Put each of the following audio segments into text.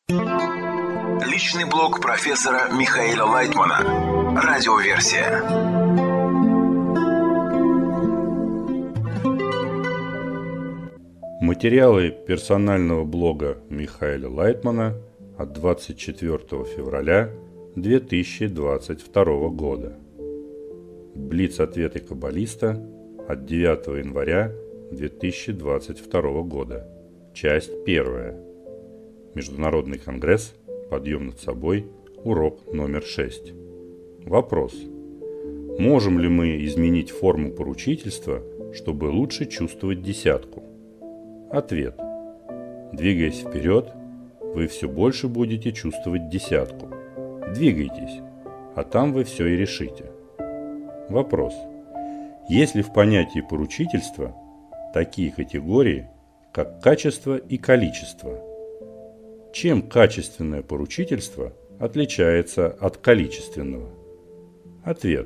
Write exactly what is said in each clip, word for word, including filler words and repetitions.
Личный блог профессора Михаила Лайтмана. Радиоверсия. Материалы персонального блога Михаила Лайтмана от двадцать четвёртого февраля две тысячи двадцать второго года. Блиц-ответы каббалиста от девятого января две тысячи двадцать второго года. Часть первая. Международный конгресс. Подъем над собой. Урок номер шесть. Вопрос. Можем ли мы изменить форму поручительства, чтобы лучше чувствовать десятку? Ответ. Двигаясь вперед, вы все больше будете чувствовать десятку. Двигайтесь, а там вы все и решите. Вопрос. Есть ли в понятии поручительства такие категории, как качество и количество? Чем качественное поручительство отличается от количественного? Ответ.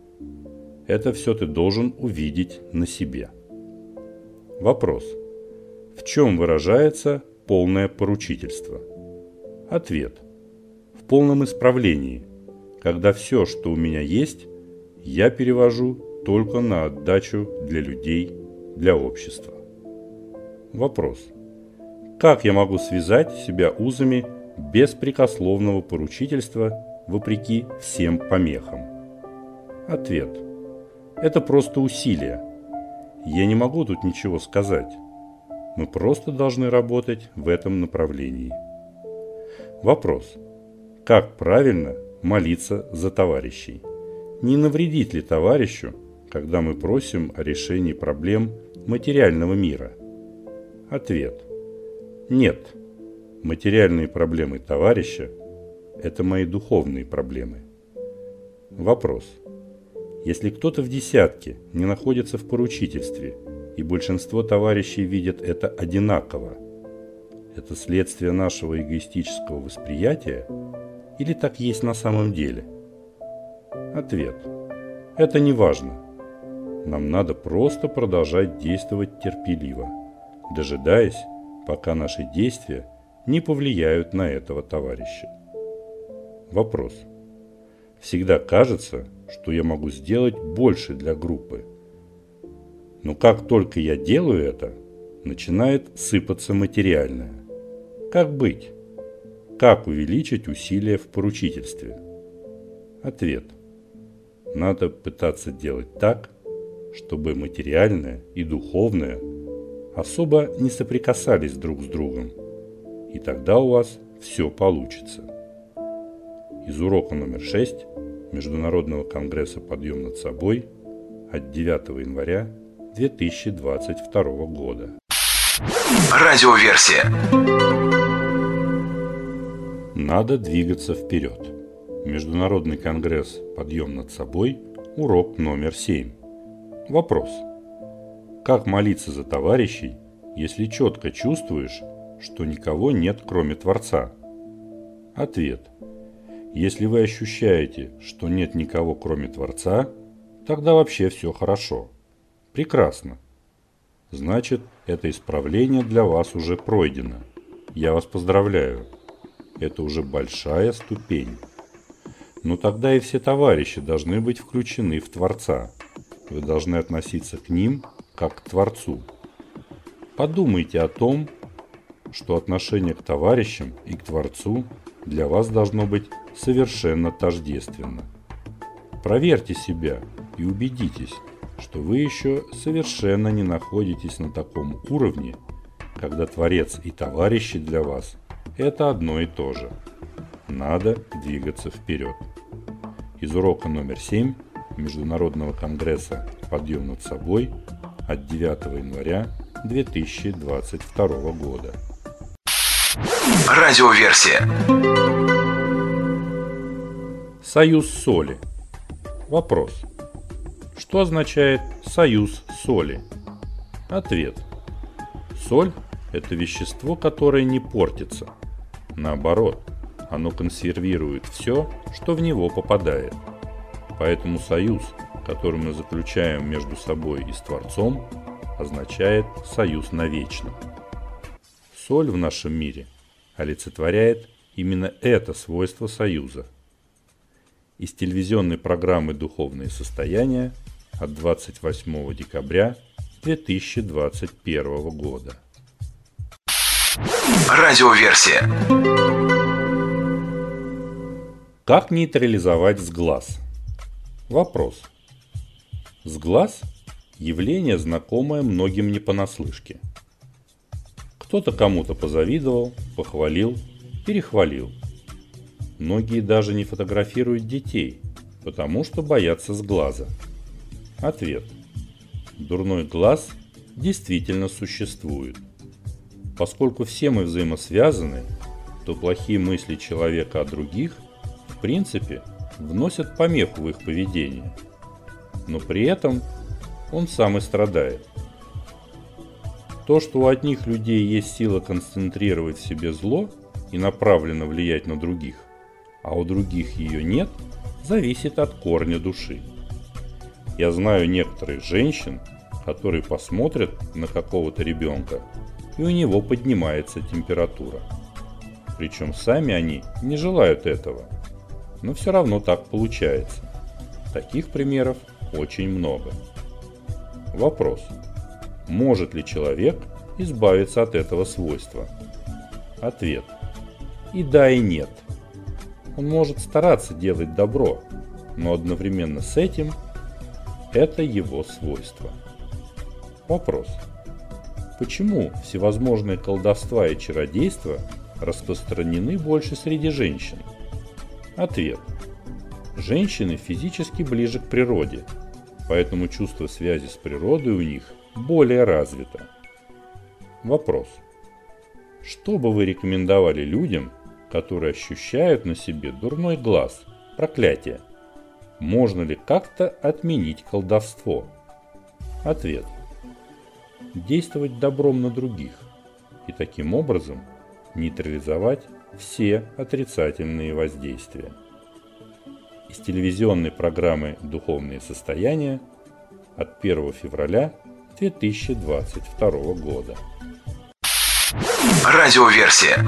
Это все ты должен увидеть на себе. Вопрос. В чем выражается полное поручительство? Ответ. В полном исправлении, когда все, что у меня есть, я перевожу только на отдачу для людей, для общества. Вопрос. Как я могу связать себя узами беспрекословного поручительства вопреки всем помехам? Ответ. Это просто усилие. Я не могу тут ничего сказать. Мы просто должны работать в этом направлении. Вопрос. Как правильно молиться за товарищей? Не навредит ли товарищу, когда мы просим о решении проблем материального мира? Ответ. Нет. Материальные проблемы товарища – это мои духовные проблемы. Вопрос. Если кто-то в десятке не находится в поручительстве, и большинство товарищей видят это одинаково, это следствие нашего эгоистического восприятия или так есть на самом деле? Ответ. Это не важно. Нам надо просто продолжать действовать терпеливо, дожидаясь, пока наши действия не повлияют на этого товарища. Вопрос. Всегда кажется, что я могу сделать больше для группы. Но как только я делаю это, начинает сыпаться материальное. Как быть? Как увеличить усилия в поручительстве? Ответ. Надо пытаться делать так, чтобы материальное и духовное особо не соприкасались друг с другом. И тогда у вас все получится. Из урока номер шесть Международного конгресса «Подъем над собой» от девятого января две тысячи двадцать второго года. Радиоверсия. Надо двигаться вперед. Международный конгресс «Подъем над собой», урок номер семь. Вопрос. Как молиться за товарищей, если четко чувствуешь, что никого нет, кроме Творца? Ответ. Если вы ощущаете, что нет никого, кроме Творца, тогда вообще все хорошо. Прекрасно. Значит, это исправление для вас уже пройдено. Я вас поздравляю. Это уже большая ступень. Но тогда и все товарищи должны быть включены в Творца. Вы должны относиться к ним как к Творцу. Подумайте о том, что отношение к товарищам и к Творцу для вас должно быть совершенно тождественно. Проверьте себя и убедитесь, что вы еще совершенно не находитесь на таком уровне, когда Творец и товарищи для вас – это одно и то же. Надо двигаться вперед. Из урока номер семь Международного конгресса «Подъем над собой» от девятого января две тысячи двадцать второго года. Радиоверсия. Союз соли. Вопрос. Что означает союз соли? Ответ. Соль – это вещество, которое не портится. Наоборот, оно консервирует все, что в него попадает. Поэтому союз, который мы заключаем между собой и с Творцом, означает союз навечно. Соль в нашем мире олицетворяет именно это свойство союза. Из телевизионной программы «Духовные состояния» от двадцать восьмого декабря две тысячи двадцать первого года. Радиоверсия. Как нейтрализовать сглаз? Вопрос. Сглаз – явление, знакомое многим не понаслышке. Кто-то кому-то позавидовал, похвалил, перехвалил. Многие даже не фотографируют детей, потому что боятся сглаза. Ответ. Дурной глаз действительно существует. Поскольку все мы взаимосвязаны, то плохие мысли человека о других, в принципе, вносят помеху в их поведение. Но при этом он сам и страдает. То, что у одних людей есть сила концентрировать в себе зло и направленно влиять на других, а у других ее нет, зависит от корня души. Я знаю некоторых женщин, которые посмотрят на какого-то ребенка, и у него поднимается температура. Причем сами они не желают этого, но все равно так получается. Таких примеров очень много. Вопрос. Может ли человек избавиться от этого свойства? Ответ. И да, и нет. Он может стараться делать добро, но одновременно с этим это его свойство. Вопрос. Почему всевозможные колдовства и чародейства распространены больше среди женщин? Ответ. Женщины физически ближе к природе, поэтому чувство связи с природой у них более развито. Вопрос. Что бы вы рекомендовали людям, которые ощущают на себе дурной глаз, проклятие? Можно ли как-то отменить колдовство? Ответ. Действовать добром на других и таким образом нейтрализовать все отрицательные воздействия. Из телевизионной программы «Духовные состояния» от первого февраля две тысячи двадцать второго года. Радиоверсия.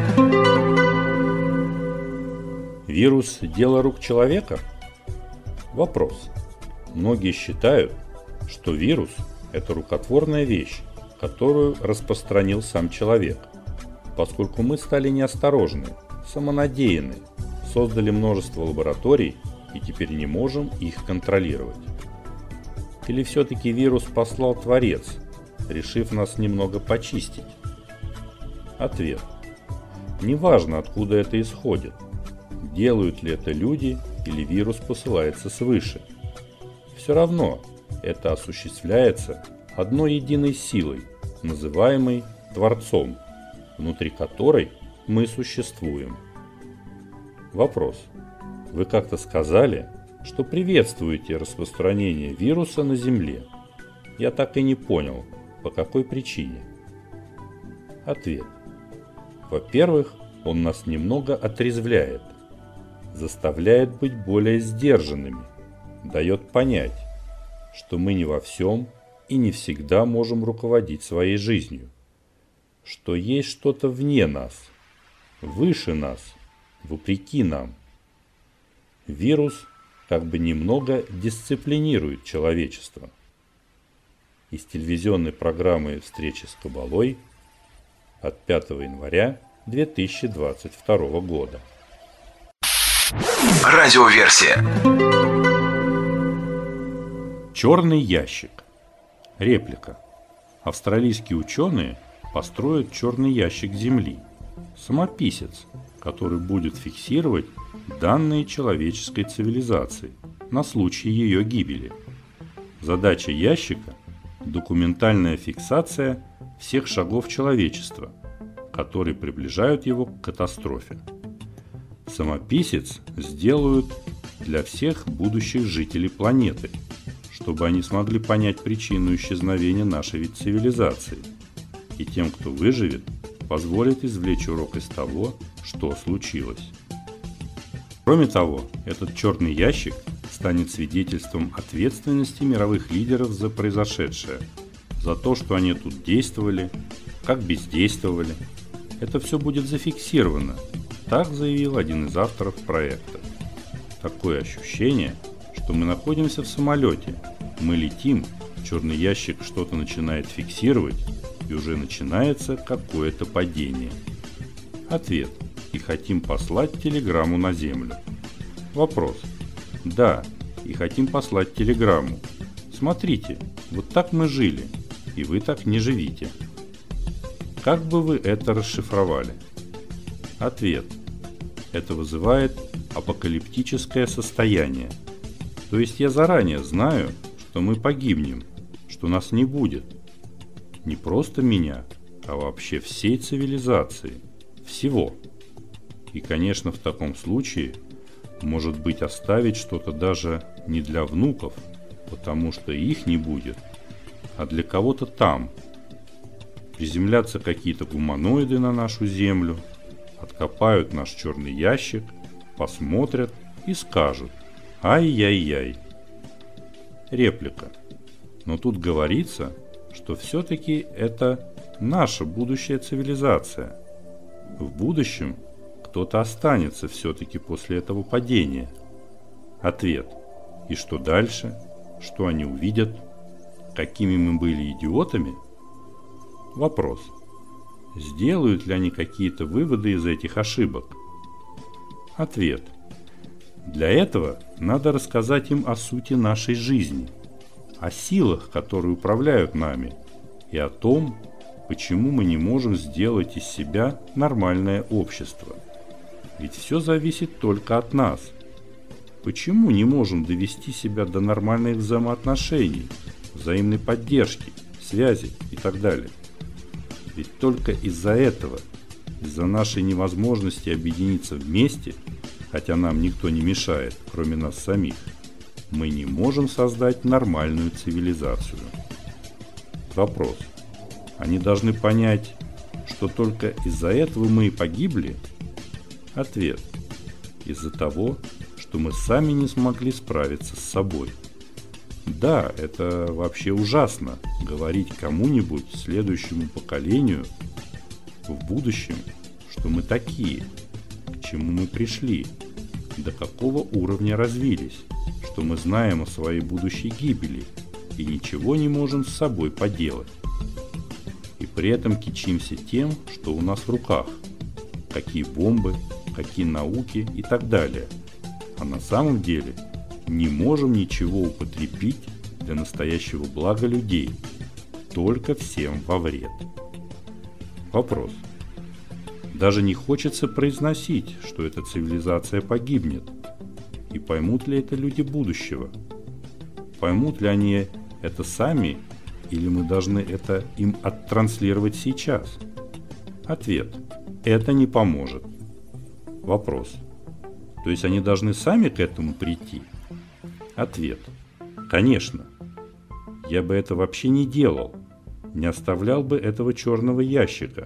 Вирус – дело рук человека? Вопрос. Многие считают, что вирус – это рукотворная вещь, которую распространил сам человек, поскольку мы стали неосторожны, самонадеянны, создали множество лабораторий и теперь не можем их контролировать. Или все-таки вирус послал Творец, решив нас немного почистить? Ответ. Неважно, откуда это исходит, делают ли это люди или вирус посылается свыше. Все равно это осуществляется одной единой силой, называемой Творцом, внутри которой мы существуем. Вопрос. Вы как-то сказали, что приветствуете распространение вируса на Земле. Я так и не понял, по какой причине. Ответ. Во-первых, он нас немного отрезвляет, заставляет быть более сдержанными, дает понять, что мы не во всем и не всегда можем руководить своей жизнью, что есть что-то вне нас, выше нас, вопреки нам. Вирус как бы немного дисциплинирует человечество. Из телевизионной программы «Встречи с Кабалой» от пятого января две тысячи двадцать второго года. Радиоверсия. Черный ящик. Реплика. Австралийские ученые построят черный ящик Земли. Самописец, который будет фиксировать данные человеческой цивилизации на случай ее гибели. Задача ящика – документальная фиксация всех шагов человечества, которые приближают его к катастрофе. Самописец сделают для всех будущих жителей планеты, чтобы они смогли понять причину исчезновения нашей цивилизации, и тем, кто выживет, позволит извлечь урок из того, что случилось. Кроме того, этот черный ящик станет свидетельством ответственности мировых лидеров за произошедшее, за то, что они тут действовали, как бездействовали, это все будет зафиксировано, так заявил один из авторов проекта. Такое ощущение, что мы находимся в самолете, мы летим, черный ящик что-то начинает фиксировать, и уже начинается какое-то падение. Ответ. И хотим послать телеграмму на Землю. Вопрос. Да, и хотим послать телеграмму. Смотрите, вот так мы жили, и вы так не живите. Как бы вы это расшифровали? Ответ. Это вызывает апокалиптическое состояние. То есть я заранее знаю, что мы погибнем, что нас не будет. Не просто меня, а вообще всей цивилизации. Всего. И, конечно, в таком случае, может быть, оставить что-то даже не для внуков, потому что их не будет, а для кого-то там. Приземлятся какие-то гуманоиды на нашу Землю, откопают наш черный ящик, посмотрят и скажут: ай-яй-яй. Реплика. Но тут говорится, что все-таки это наша будущая цивилизация. В будущем кто-то останется все-таки после этого падения. Ответ. И что дальше? Что они увидят? Какими мы были идиотами? Вопрос. Сделают ли они какие-то выводы из этих ошибок? Ответ. Для этого надо рассказать им о сути нашей жизни, о силах, которые управляют нами, и о том, почему мы не можем сделать из себя нормальное общество. Ведь все зависит только от нас. Почему не можем довести себя до нормальных взаимоотношений, взаимной поддержки, связи и так далее? Ведь только из-за этого, из-за нашей невозможности объединиться вместе, хотя нам никто не мешает, кроме нас самих, мы не можем создать нормальную цивилизацию. Вопрос. Они должны понять, что только из-за этого мы и погибли? Ответ. Из-за того, что мы сами не смогли справиться с собой. Да, это вообще ужасно, говорить кому-нибудь, следующему поколению, в будущем, что мы такие, к чему мы пришли, до какого уровня развились, что мы знаем о своей будущей гибели и ничего не можем с собой поделать. И при этом кичимся тем, что у нас в руках, какие бомбы, какие науки и так далее. А на самом деле не можем ничего употребить для настоящего блага людей, только всем во вред. Вопрос. Даже не хочется произносить, что эта цивилизация погибнет. И поймут ли это люди будущего? Поймут ли они это сами, или мы должны это им оттранслировать сейчас? Ответ. Это не поможет. Вопрос. То есть они должны сами к этому прийти? Ответ. Конечно. Я бы это вообще не делал. Не оставлял бы этого черного ящика.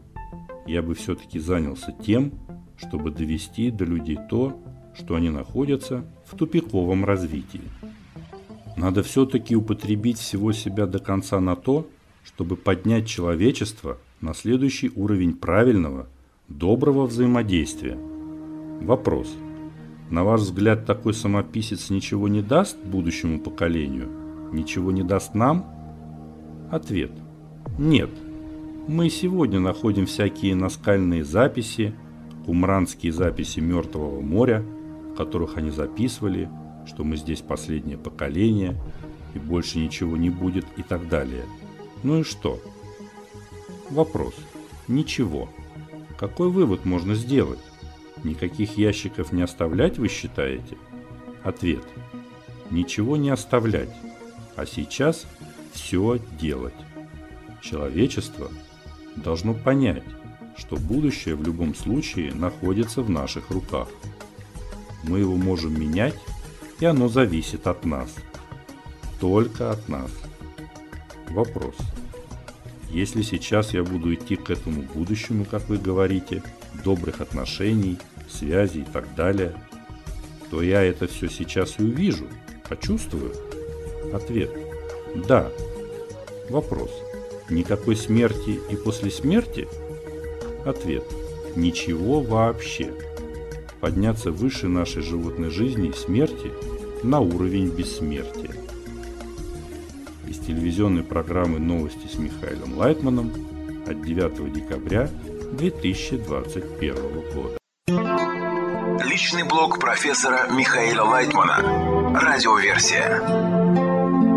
Я бы все-таки занялся тем, чтобы довести до людей то, что они находятся в тупиковом развитии. Надо все-таки употребить всего себя до конца на то, чтобы поднять человечество на следующий уровень правильного, доброго взаимодействия. Вопрос. На ваш взгляд, такой самописец ничего не даст будущему поколению? Ничего не даст нам? Ответ. Нет. Мы сегодня находим всякие наскальные записи, кумранские записи Мертвого моря, в которых они записывали, что мы здесь последнее поколение, и больше ничего не будет и так далее. Ну и что? Вопрос. Ничего. Какой вывод можно сделать? Никаких ящиков не оставлять, вы считаете? Ответ. Ничего не оставлять, а сейчас все делать. Человечество должно понять, что будущее в любом случае находится в наших руках. Мы его можем менять, и оно зависит от нас. Только от нас. Вопрос. Если сейчас я буду идти к этому будущему, как вы говорите, добрых отношений, связей и так далее, то я это все сейчас и увижу, почувствую? Ответ. Да. Вопрос. Никакой смерти и после смерти? Ответ. Ничего вообще. Подняться выше нашей животной жизни и смерти на уровень бессмертия. Из телевизионной программы «Новости с Михаилом Лайтманом» от девятого декабря две тысячи двадцать первого года. Личный блог профессора Михаила Лайтмана. Радиоверсия.